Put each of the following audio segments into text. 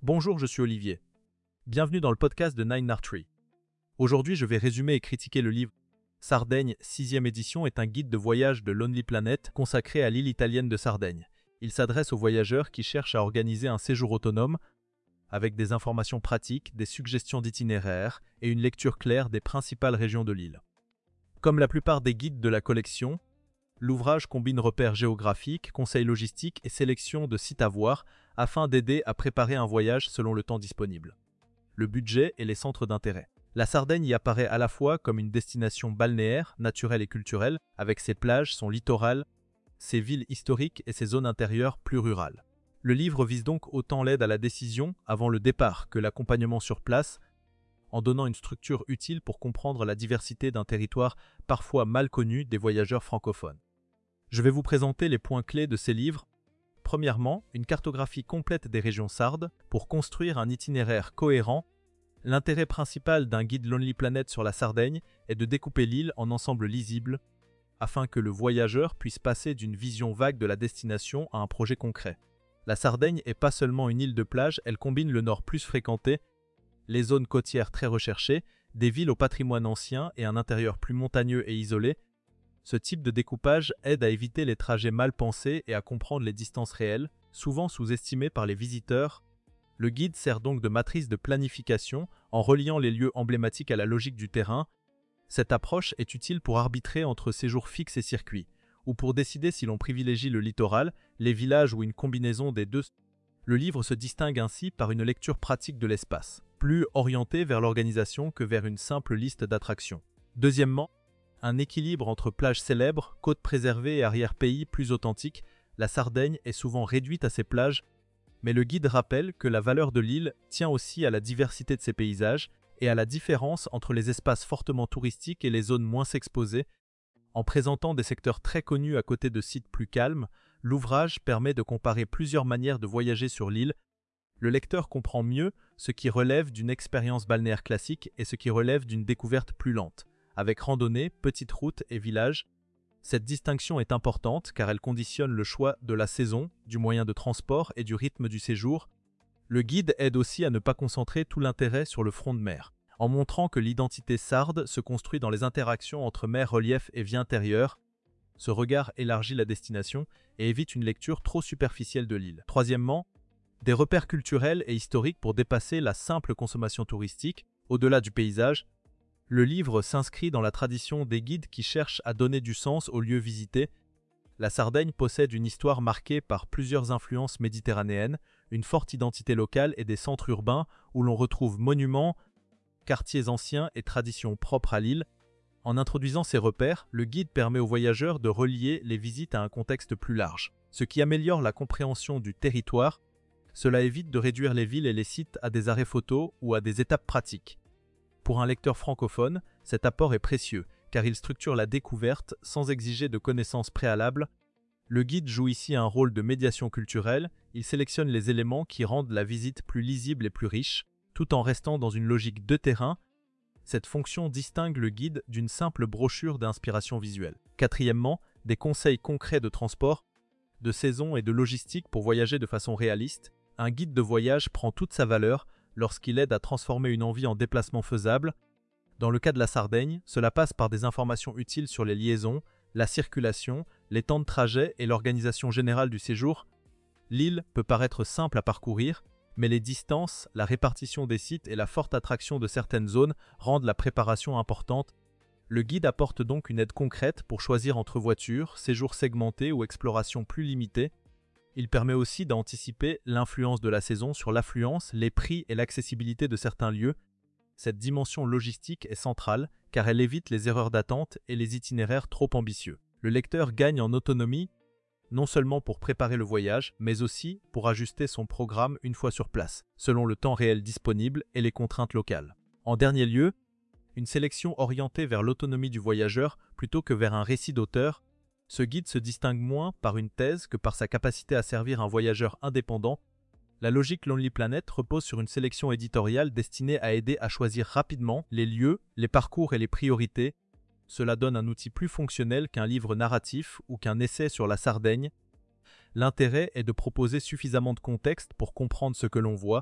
Bonjour, je suis Olivier. Bienvenue dans le podcast de Nine Tree. Aujourd'hui, je vais résumer et critiquer le livre Sardaigne, 6e édition est un guide de voyage de Lonely Planet consacré à l'île italienne de Sardaigne. Il s'adresse aux voyageurs qui cherchent à organiser un séjour autonome avec des informations pratiques, des suggestions d'itinéraires et une lecture claire des principales régions de l'île. Comme la plupart des guides de la collection, l'ouvrage combine repères géographiques, conseils logistiques et sélection de sites à voir afin d'aider à préparer un voyage selon le temps disponible. Le budget et les centres d'intérêt. La Sardaigne y apparaît à la fois comme une destination balnéaire, naturelle et culturelle, avec ses plages, son littoral, ses villes historiques et ses zones intérieures plus rurales. Le livre vise donc autant l'aide à la décision avant le départ que l'accompagnement sur place, en donnant une structure utile pour comprendre la diversité d'un territoire parfois mal connu des voyageurs francophones. Je vais vous présenter les points clés de ces livres. Premièrement, une cartographie complète des régions sardes pour construire un itinéraire cohérent. L'intérêt principal d'un guide Lonely Planet sur la Sardaigne est de découper l'île en ensembles lisibles afin que le voyageur puisse passer d'une vision vague de la destination à un projet concret. La Sardaigne n'est pas seulement une île de plage, elle combine le nord plus fréquenté, les zones côtières très recherchées, des villes au patrimoine ancien et un intérieur plus montagneux et isolé. Ce type de découpage aide à éviter les trajets mal pensés et à comprendre les distances réelles, souvent sous-estimées par les visiteurs. Le guide sert donc de matrice de planification en reliant les lieux emblématiques à la logique du terrain. Cette approche est utile pour arbitrer entre séjours fixes et circuits, ou pour décider si l'on privilégie le littoral, les villages ou une combinaison des deux. Le livre se distingue ainsi par une lecture pratique de l'espace, plus orientée vers l'organisation que vers une simple liste d'attractions. Deuxièmement, un équilibre entre plages célèbres, côtes préservées et arrière-pays plus authentiques. La Sardaigne est souvent réduite à ses plages, mais le guide rappelle que la valeur de l'île tient aussi à la diversité de ses paysages et à la différence entre les espaces fortement touristiques et les zones moins exposées. En présentant des secteurs très connus à côté de sites plus calmes, l'ouvrage permet de comparer plusieurs manières de voyager sur l'île. Le lecteur comprend mieux ce qui relève d'une expérience balnéaire classique et ce qui relève d'une découverte plus lente, avec randonnées, petites routes et villages. Cette distinction est importante car elle conditionne le choix de la saison, du moyen de transport et du rythme du séjour. Le guide aide aussi à ne pas concentrer tout l'intérêt sur le front de mer, en montrant que l'identité sarde se construit dans les interactions entre mer, relief et vie intérieure. Ce regard élargit la destination et évite une lecture trop superficielle de l'île. Troisièmement, des repères culturels et historiques pour dépasser la simple consommation touristique, au-delà du paysage. Le livre s'inscrit dans la tradition des guides qui cherchent à donner du sens aux lieux visités. La Sardaigne possède une histoire marquée par plusieurs influences méditerranéennes, une forte identité locale et des centres urbains où l'on retrouve monuments, quartiers anciens et traditions propres à l'île. En introduisant ces repères, le guide permet aux voyageurs de relier les visites à un contexte plus large, ce qui améliore la compréhension du territoire. Cela évite de réduire les villes et les sites à des arrêts photos ou à des étapes pratiques. Pour un lecteur francophone, cet apport est précieux, car il structure la découverte sans exiger de connaissances préalables. Le guide joue ici un rôle de médiation culturelle, il sélectionne les éléments qui rendent la visite plus lisible et plus riche, tout en restant dans une logique de terrain. Cette fonction distingue le guide d'une simple brochure d'inspiration visuelle. Quatrièmement, des conseils concrets de transport, de saison et de logistique pour voyager de façon réaliste. Un guide de voyage prend toute sa valeur lorsqu'il aide à transformer une envie en déplacement faisable. Dans le cas de la Sardaigne, cela passe par des informations utiles sur les liaisons, la circulation, les temps de trajet et l'organisation générale du séjour. L'île peut paraître simple à parcourir, mais les distances, la répartition des sites et la forte attraction de certaines zones rendent la préparation importante. Le guide apporte donc une aide concrète pour choisir entre voitures, séjours segmentés ou exploration plus limitée. Il permet aussi d'anticiper l'influence de la saison sur l'affluence, les prix et l'accessibilité de certains lieux. Cette dimension logistique est centrale car elle évite les erreurs d'attente et les itinéraires trop ambitieux. Le lecteur gagne en autonomie, non seulement pour préparer le voyage, mais aussi pour ajuster son programme une fois sur place, selon le temps réel disponible et les contraintes locales. En dernier lieu, une sélection orientée vers l'autonomie du voyageur plutôt que vers un récit d'auteur. Ce guide se distingue moins par une thèse que par sa capacité à servir un voyageur indépendant. La logique Lonely Planet repose sur une sélection éditoriale destinée à aider à choisir rapidement les lieux, les parcours et les priorités. Cela donne un outil plus fonctionnel qu'un livre narratif ou qu'un essai sur la Sardaigne. L'intérêt est de proposer suffisamment de contexte pour comprendre ce que l'on voit,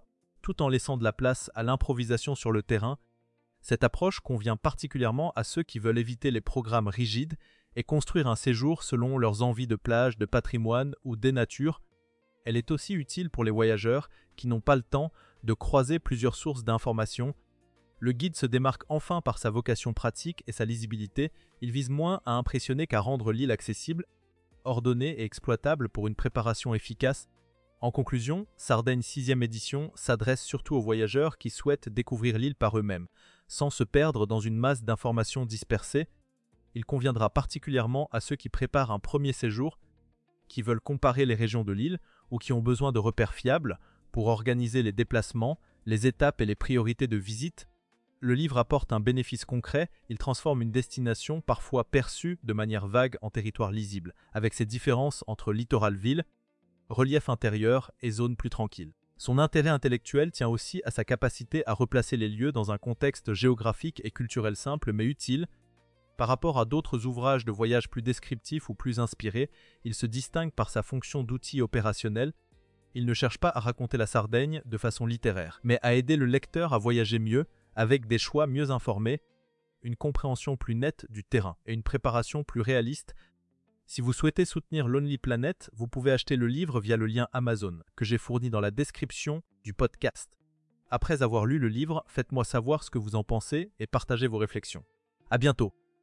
tout en laissant de la place à l'improvisation sur le terrain. Cette approche convient particulièrement à ceux qui veulent éviter les programmes rigides et construire un séjour selon leurs envies de plage, de patrimoine ou des natures. Elle est aussi utile pour les voyageurs qui n'ont pas le temps de croiser plusieurs sources d'informations. Le guide se démarque enfin par sa vocation pratique et sa lisibilité. Il vise moins à impressionner qu'à rendre l'île accessible, ordonnée et exploitable pour une préparation efficace. En conclusion, Sardaigne 6e édition s'adresse surtout aux voyageurs qui souhaitent découvrir l'île par eux-mêmes, sans se perdre dans une masse d'informations dispersées. Il conviendra particulièrement à ceux qui préparent un premier séjour, qui veulent comparer les régions de l'île ou qui ont besoin de repères fiables pour organiser les déplacements, les étapes et les priorités de visite. Le livre apporte un bénéfice concret, il transforme une destination parfois perçue de manière vague en territoire lisible, avec ses différences entre littoral-ville, relief intérieur et zones plus tranquilles. Son intérêt intellectuel tient aussi à sa capacité à replacer les lieux dans un contexte géographique et culturel simple mais utile. Par rapport à d'autres ouvrages de voyage plus descriptifs ou plus inspirés, il se distingue par sa fonction d'outil opérationnel. Il ne cherche pas à raconter la Sardaigne de façon littéraire, mais à aider le lecteur à voyager mieux, avec des choix mieux informés, une compréhension plus nette du terrain et une préparation plus réaliste. Si vous souhaitez soutenir Lonely Planet, vous pouvez acheter le livre via le lien Amazon, que j'ai fourni dans la description du podcast. Après avoir lu le livre, faites-moi savoir ce que vous en pensez et partagez vos réflexions. À bientôt!